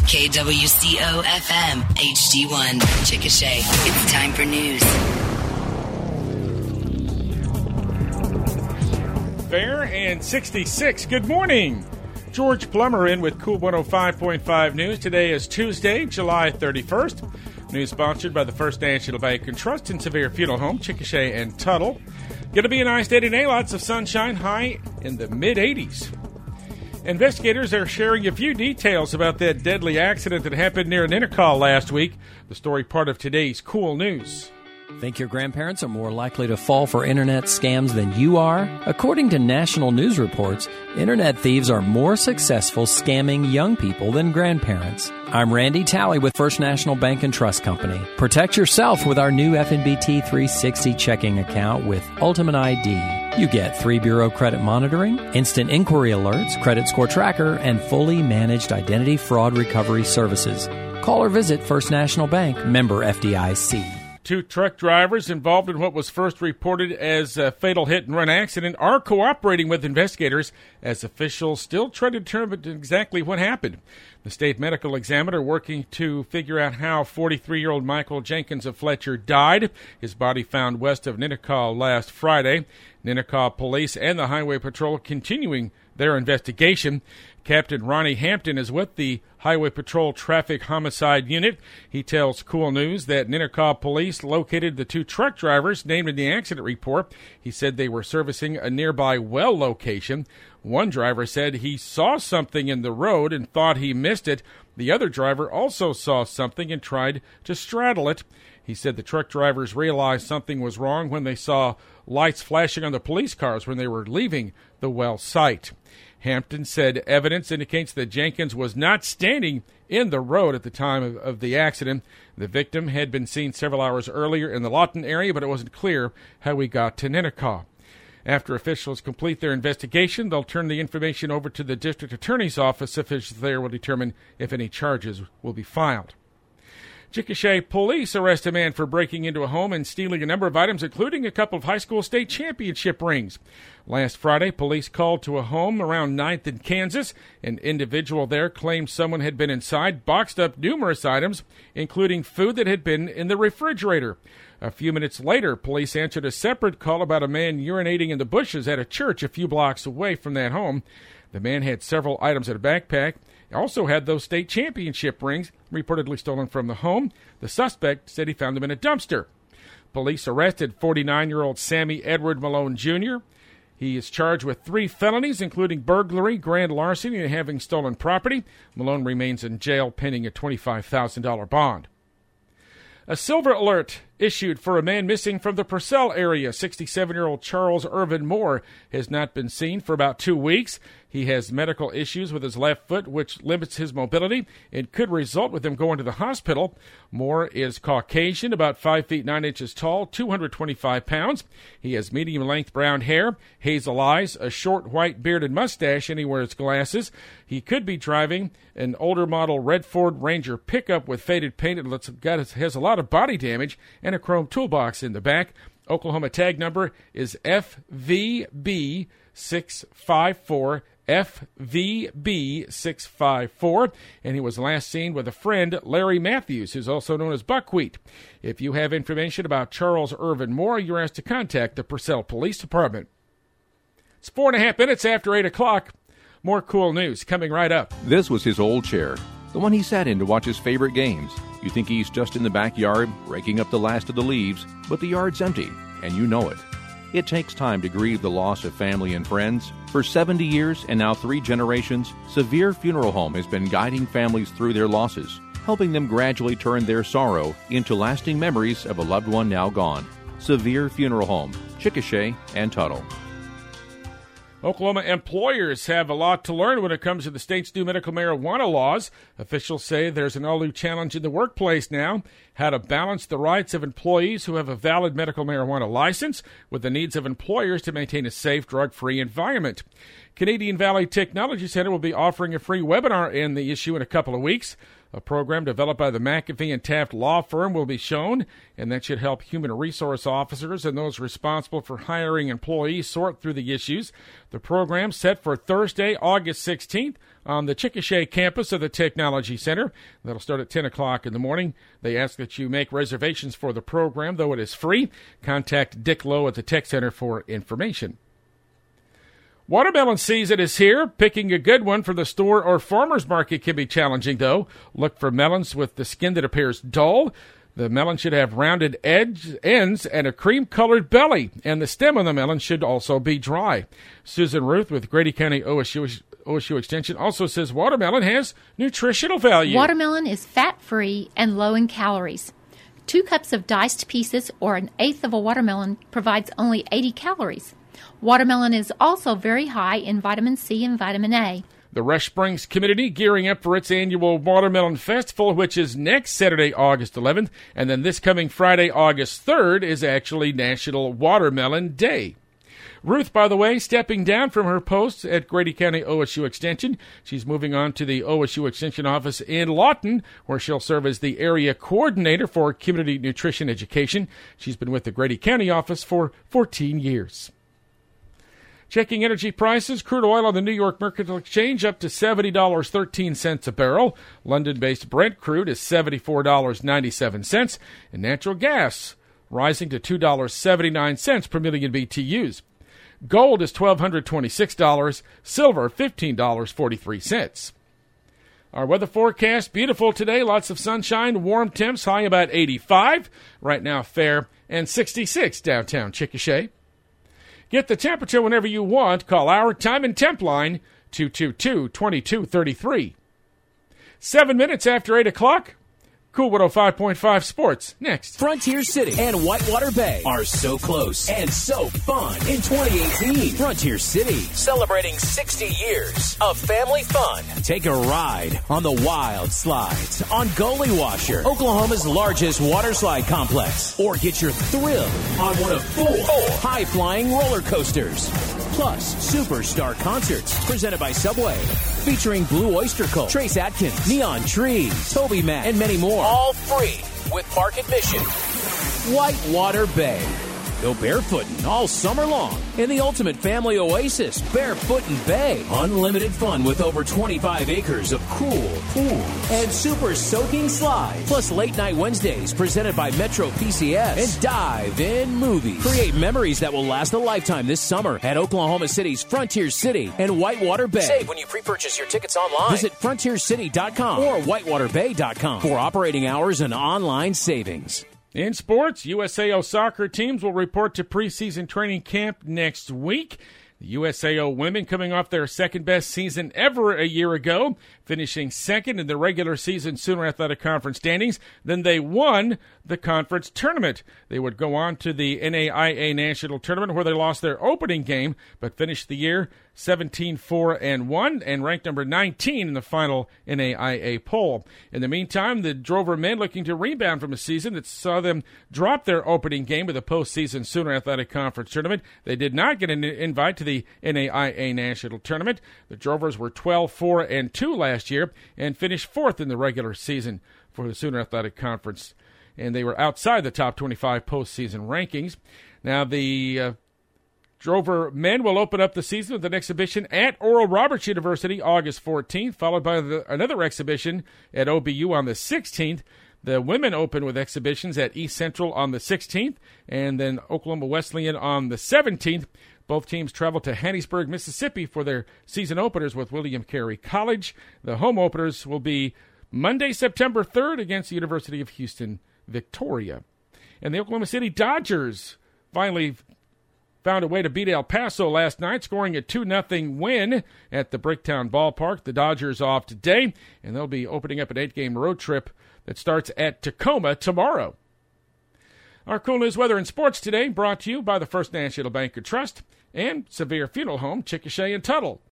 KWCO-FM, HD1, Chickasha. It's time for news. Fair and 66. Good morning. George Plummer in with Cool 105.5 News. Today is Tuesday, July 31st. News sponsored by the First National Bank and Trust and Sevier Funeral Home, Chickasha and Tuttle. Going to be a nice day today. Lots of sunshine, high in the mid-80s. Investigators are sharing a few details about that deadly accident that happened near Ninnekah last week. The story part of today's Cool News. Think your grandparents are more likely to fall for internet scams than you are? According to national news reports, internet thieves are more successful scamming young people than grandparents. I'm Randy Talley with First National Bank and Trust Company. Protect yourself with our new FNBT 360 checking account with Ultimate ID. You get 3-bureau credit monitoring, instant inquiry alerts, credit score tracker, and fully managed identity fraud recovery services. Call or visit First National Bank, member FDIC. 2 truck drivers involved in what was first reported as a fatal hit-and-run accident are cooperating with investigators as officials still try to determine exactly what happened. The state medical examiner working to figure out how 43-year-old Michael Jenkins of Fletcher died. His body found west of Ninnekah last Friday. Ninnekah Police and the Highway Patrol continuing their investigation. Captain Ronnie Hampton is with the Highway Patrol Traffic Homicide Unit. He tells Cool News that Ninnekah Police located the 2 truck drivers named in the accident report. He said they were servicing a nearby well location. One driver said he saw something in the road and thought he missed it. The other driver also saw something and tried to straddle it. He said the truck drivers realized something was wrong when they saw lights flashing on the police cars when they were leaving the well site. Hampton said evidence indicates that Jenkins was not standing in the road at the time of the accident. The victim had been seen several hours earlier in the Lawton area, but it wasn't clear how he got to Ninnekah. After officials complete their investigation, they'll turn the information over to the district attorney's office. Officials there will determine if any charges will be filed. Chickasha police arrest a man for breaking into a home and stealing a number of items, including a couple of high school state championship rings. Last Friday, police called to a home around 9th in Kansas. An individual there claimed someone had been inside, boxed up numerous items, including food that had been in the refrigerator. A few minutes later, police answered a separate call about a man urinating in the bushes at a church a few blocks away from that home. The man had several items in a backpack. He also had those state championship rings reportedly stolen from the home. The suspect said he found them in a dumpster. Police arrested 49-year-old Sammy Edward Malone Jr. He is charged with 3 felonies, including burglary, grand larceny, and having stolen property. Malone remains in jail pending a $25,000 bond. A silver alert issued for a man missing from the Purcell area. 67-year-old Charles Irvin Moore has not been seen for about 2 weeks. He has medical issues with his left foot, which limits his mobility and could result with him going to the hospital. Moore is Caucasian, about 5 feet 9 inches tall, 225 pounds. He has medium-length brown hair, hazel eyes, a short white beard and mustache, and he wears glasses. He could be driving an older model red Ford Ranger pickup with faded paint. It has a lot of body damage and a chrome toolbox in the back. Oklahoma tag number is FVB654. FVB654, and he was last seen with a friend, Larry Matthews, who's also known as Buckwheat. If you have information about Charles Irvin Moore, you're asked to contact the Purcell Police Department. It's 4.5 minutes after 8 o'clock. More cool news coming right up. This was his old chair, the one he sat in to watch his favorite games. You think he's just in the backyard, raking up the last of the leaves, but the yard's empty, and you know it. It takes time to grieve the loss of family and friends. For 70 years and now 3 generations, Sevier Funeral Home has been guiding families through their losses, helping them gradually turn their sorrow into lasting memories of a loved one now gone. Sevier Funeral Home, Chickasha and Tuttle. Oklahoma employers have a lot to learn when it comes to the state's new medical marijuana laws. Officials say there's an all-new challenge in the workplace now, how to balance the rights of employees who have a valid medical marijuana license with the needs of employers to maintain a safe, drug-free environment. Canadian Valley Technology Center will be offering a free webinar on the issue in a couple of weeks. A program developed by the McAfee and Taft law firm will be shown, and that should help human resource officers and those responsible for hiring employees sort through the issues. The program set for Thursday, August 16th on the Chickasha campus of the Technology Center. That'll start at 10 o'clock in the morning. They ask that you make reservations for the program, though it is free. Contact Dick Lowe at the Tech Center for information. Watermelon season is here. Picking a good one for the store or farmer's market can be challenging, though. Look for melons with the skin that appears dull. The melon should have rounded ends and a cream-colored belly, and the stem of the melon should also be dry. Susan Ruth with Grady County OSU Extension also says watermelon has nutritional value. Watermelon is fat-free and low in calories. 2 cups of diced pieces or an eighth of a watermelon provides only 80 calories. Watermelon is also very high in vitamin C and vitamin A. The Rush Springs community gearing up for its annual Watermelon Festival, which is next Saturday, August 11th, and then this coming Friday, August 3rd, is actually National Watermelon Day. Ruth, by the way, stepping down from her post at Grady County OSU Extension. She's moving on to the OSU Extension office in Lawton, where she'll serve as the area coordinator for community nutrition education. She's been with the Grady County office for 14 years. Checking energy prices, crude oil on the New York Mercantile Exchange up to $70.13 a barrel. London-based Brent crude is $74.97, and natural gas rising to $2.79 per million BTUs. Gold is $1,226, silver $15.43. Our weather forecast, beautiful today, lots of sunshine, warm temps, high about 85. Right now fair, and 66 downtown Chickasha. Get the temperature whenever you want. Call our time and temp line, 222-2233. 7 minutes after 8 o'clock. Cool 105.5 Sports next. Frontier City and Whitewater Bay are so close and so fun in 2018. Frontier City, celebrating 60 years of family fun. Take a ride on the Wild Slides on Goalie Washer, Oklahoma's largest water slide complex. Or get your thrill on one of 4 high-flying roller coasters. Plus, Superstar Concerts, presented by Subway, featuring Blue Oyster Cult, Trace Atkins, Neon Trees, Toby Mac, and many more. All free with park admission. Whitewater Bay. Go barefooting all summer long in the ultimate family oasis, Barefootin' Bay. Unlimited fun with over 25 acres of cool pool and super soaking slides. Plus late night Wednesdays presented by Metro PCS and dive-in movies. Create memories that will last a lifetime this summer at Oklahoma City's Frontier City and Whitewater Bay. Save when you pre-purchase your tickets online. Visit frontiercity.com or whitewaterbay.com for operating hours and online savings. In sports, USAO soccer teams will report to preseason training camp next week. The USAO women coming off their second-best season ever a year ago, finishing second in the regular season Sooner Athletic Conference standings. Then they won the conference tournament. They would go on to the NAIA National Tournament, where they lost their opening game, but finished the year 17-4-1 and ranked number 19 in the final NAIA poll. In the meantime, the Drover men looking to rebound from a season that saw them drop their opening game of the postseason Sooner Athletic Conference Tournament. They did not get an invite to the NAIA National Tournament. The Drovers were 12-4-2 last year and finished fourth in the regular season for the Sooner Athletic Conference, and they were outside the top 25 postseason rankings. Now, the Drover men will open up the season with an exhibition at Oral Roberts University August 14th, followed by another exhibition at OBU on the 16th. The women open with exhibitions at East Central on the 16th, and then Oklahoma Wesleyan on the 17th. Both teams travel to Hattiesburg, Mississippi for their season openers with William Carey College. The home openers will be Monday, September 3rd against the University of Houston, Victoria. And the Oklahoma City Dodgers finally found a way to beat El Paso last night, scoring a 2-0 win at the Bricktown Ballpark. The Dodgers off today, and they'll be opening up an 8-game road trip that starts at Tacoma tomorrow. Our cool news, weather, and sports today brought to you by the First National Bank of Trust and Severe Funeral Home, Chickasha and Tuttle.